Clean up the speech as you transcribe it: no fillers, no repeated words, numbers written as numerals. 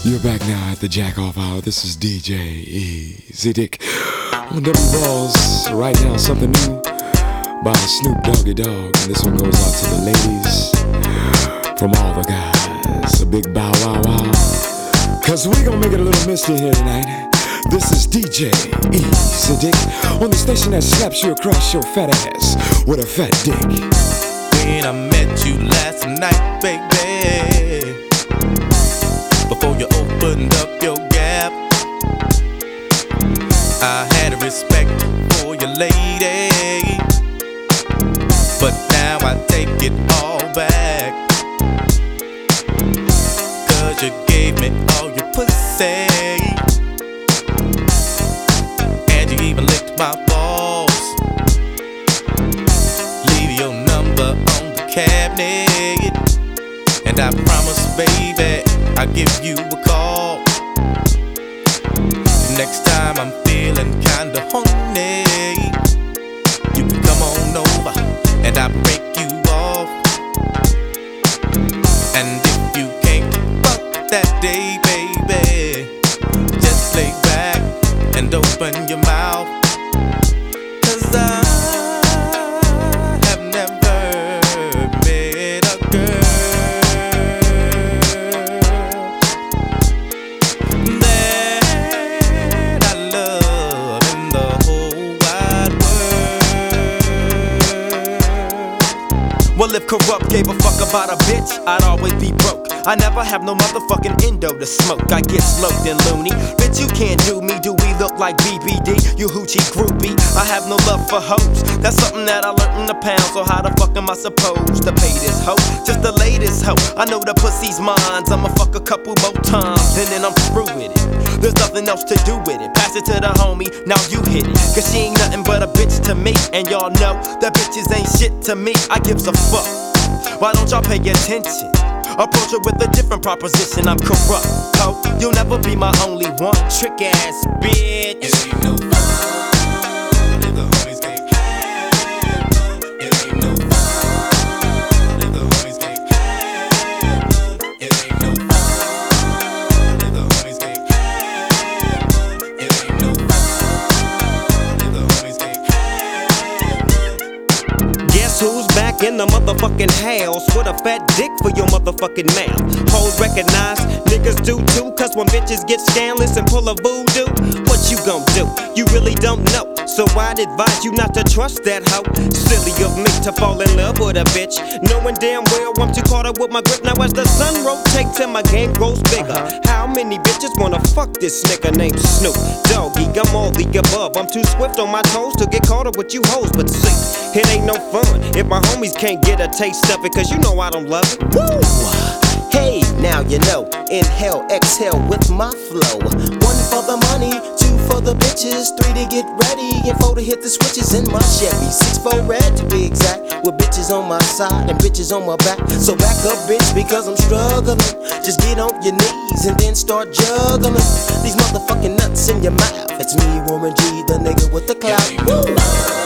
You're back now at the Jack Off Hour. This is DJ Easy Dick on W Balls. Right now, something new by Snoop Doggy Dogg. And this one goes out to the ladies from all the guys. A big bow wow wow. Cause we gonna make it a little misty here tonight. This is DJ Easy Dick on the station that slaps you across your fat ass with a fat dick. When I met you last night, baby, before you opened up your gap, I had a respect for your lady, but now I take it all back. Cause you gave me all your pussy, and you even licked my balls. Leave your number on the cabinet, and I promise, baby, I'll give you a call. Next time I'm feeling kinda horny, you can come on over and I'll break you off. And if you can't fuck that day, baby, just lay back and open your mouth. Cause I have never met a girl that I love in the whole wide world. Well, if Corrupt gave a fuck about a bitch, I'd always be broke. I never have no motherfucking endo to smoke. I get sloped and loony. Bitch, you can't do me. Do we look like BBD? You hoochie groupie. I have no love for hoes. That's something that I learned in the pound. So how the fuck am I supposed to pay this hoe? Just the latest hoe. I know the pussy's mine. I'ma fuck a couple more times and then I'm through with it. There's nothing else to do with it. Pass it to the homie, now you hit it. Cause she ain't nothing but a bitch to me. And y'all know that bitches ain't shit to me. I gives a fuck. Why don't y'all pay attention? Approach her with a different proposition. I'm corrupt, ho. You'll never be my only one. Trick ass bitch. It ain't no fun if the homies can't have fun. It ain't no fun if the homies can't have fun. It ain't no fun if the homies can't have fun. It ain't no fun if the homies can't have fun. Guess who's back in the motherfucking house with a fat dick for your motherfucking mouth? Hoes recognize, niggas do too. Cause when bitches get scandalous and pull a voodoo, what you gon' do? You really don't know. So I'd advise you not to trust that hoe. Silly of me to fall in love with a bitch, knowing damn well I'm too caught up with my grip. Now as the sun rotates and my game grows bigger, how many bitches wanna fuck this nigga named Snoop Doggy? I'm all the above. I'm too swift on my toes to get caught up with you hoes. But see, it ain't no fun if my homies can't get a taste of it. Cause you know I don't love it. Woo! Hey, now you know. Inhale, exhale with my flow. 1 for the money, 2 for the bitches, 3 to get ready, and 4 to hit the switches in my Chevy. 6 for red to be exact, with bitches on my side and bitches on my back. So back up, bitch, because I'm struggling. Just get on your knees and then start juggling these motherfucking nuts in your mouth. It's me, Warren G, the nigga with the clout. Woo!